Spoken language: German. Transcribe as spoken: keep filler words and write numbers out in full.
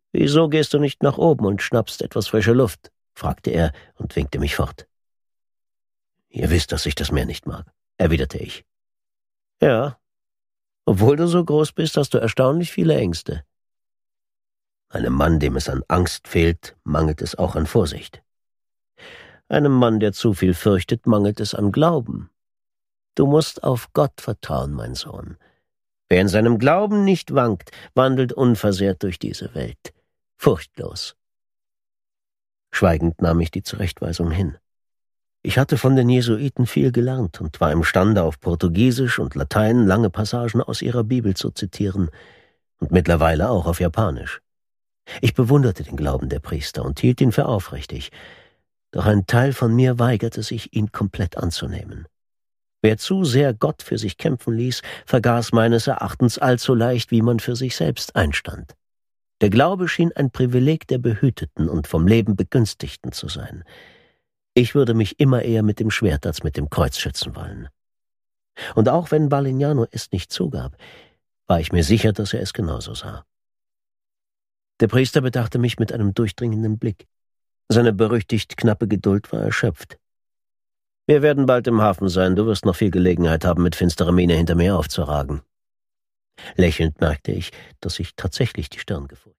»Wieso gehst du nicht nach oben und schnappst etwas frische Luft?« fragte er und winkte mich fort. »Ihr wisst, dass ich das Meer nicht mag«, erwiderte ich. »Ja, obwohl du so groß bist, hast du erstaunlich viele Ängste.« »Einem Mann, dem es an Angst fehlt, mangelt es auch an Vorsicht. Einem Mann, der zu viel fürchtet, mangelt es an Glauben. Du musst auf Gott vertrauen, mein Sohn. Wer in seinem Glauben nicht wankt, wandelt unversehrt durch diese Welt, furchtlos.« Schweigend nahm ich die Zurechtweisung hin. Ich hatte von den Jesuiten viel gelernt und war imstande, auf Portugiesisch und Latein lange Passagen aus ihrer Bibel zu zitieren und mittlerweile auch auf Japanisch. Ich bewunderte den Glauben der Priester und hielt ihn für aufrichtig, doch ein Teil von mir weigerte sich, ihn komplett anzunehmen. Wer zu sehr Gott für sich kämpfen ließ, vergaß meines Erachtens allzu leicht, wie man für sich selbst einstand. Der Glaube schien ein Privileg der Behüteten und vom Leben Begünstigten zu sein. Ich würde mich immer eher mit dem Schwert als mit dem Kreuz schützen wollen. Und auch wenn Balignano es nicht zugab, war ich mir sicher, dass er es genauso sah. Der Priester bedachte mich mit einem durchdringenden Blick. Seine berüchtigt knappe Geduld war erschöpft. »Wir werden bald im Hafen sein, du wirst noch viel Gelegenheit haben, mit finsterer Miene hinter mir aufzuragen.« Lächelnd merkte ich, dass ich tatsächlich die Stirn gefurcht.